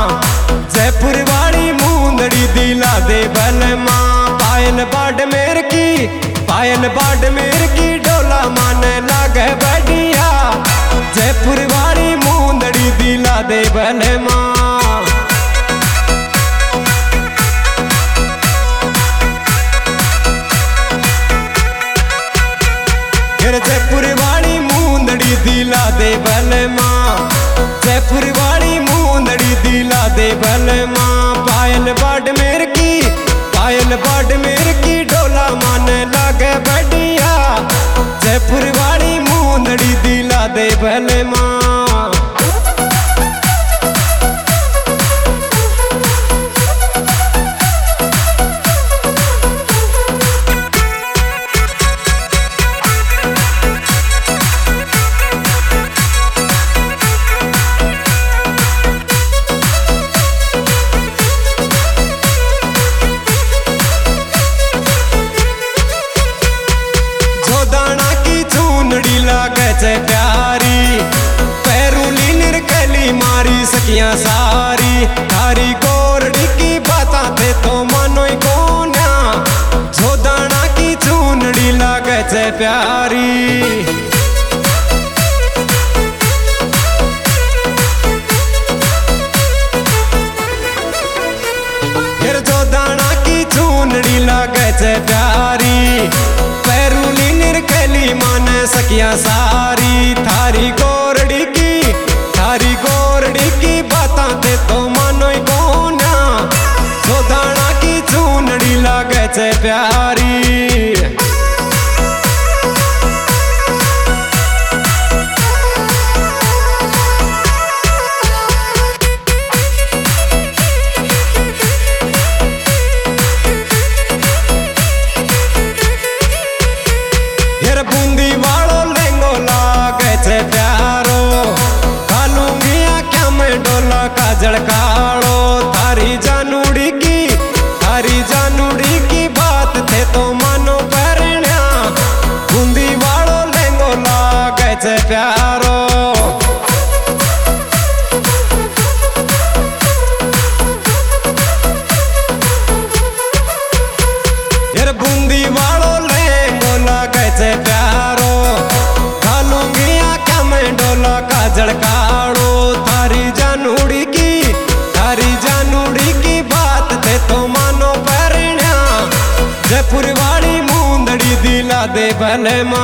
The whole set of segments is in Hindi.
जयपुर वाली मूंदड़ी दिला दे बलमा। पायल बाड़मेर की डोला माने लागे बढ़िया। जयपुर वाली मूंदड़ी दिला दे बलमा। जयपुर वाली मूंदड़ी दिला दे बलमा। जयपुर वाली मूंदड़ी दिला दे बलमा। पायल बाड़मेर की डोला माने लागे बढ़िया। जयपुर वाली मूंदड़ी दिला दे बलमा। प्यारी पैरूली निरकली मारी सकिया सारी। थारी गोरड़ी की बाता थे तो मानो कोन्या। जोदाना की चूनड़ी लागे छे प्यारी। फिर जोदाना की चूनड़ी लागे छे प्यारी। पैरूली निरकली माने सकिया सारी। थारी गोरड़ी की बाता थे तो मानो कोना। जोदाना की चूनड़ी लागे छे प्यारी। बूंदी वालो लहंगो लागे छे प्यारो। घालूंगी आँखों में डोला काजल कालो। थारी जानूड़ी की बात थे तो मानो परण्या। बूंदी वालो लहंगो लागे छे प्यारो। बूंदी वालो लहंगो लागे छे प्यारो। घालूंगी आँखों में डोला काजल कालो। थारी जानूड़ी की बात थे तो मानो परण्या। जयपुर वाली मूंदड़ी दिला दे बलमा।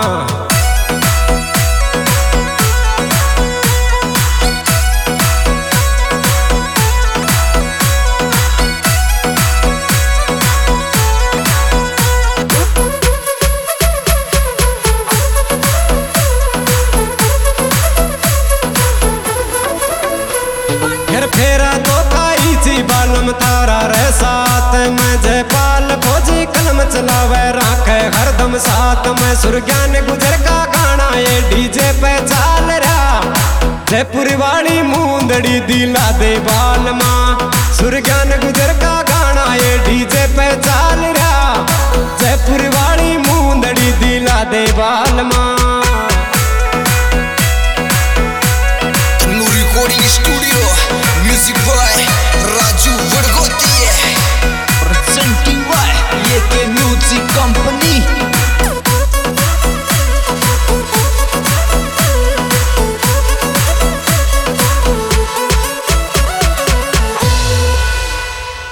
फेरा तो खाई थी बालम थारा रे साथ में। जयपाल फौजी कलम चलावे राखे हरदम साथ में। सुरज्ञान गुजर का गाना ये डीजे पे चाल रहा। जयपुर वाली मूंदड़ी दिला दे बालमा। सुरज्ञान गुजर का गाना ये डीजे पे चाल रहा।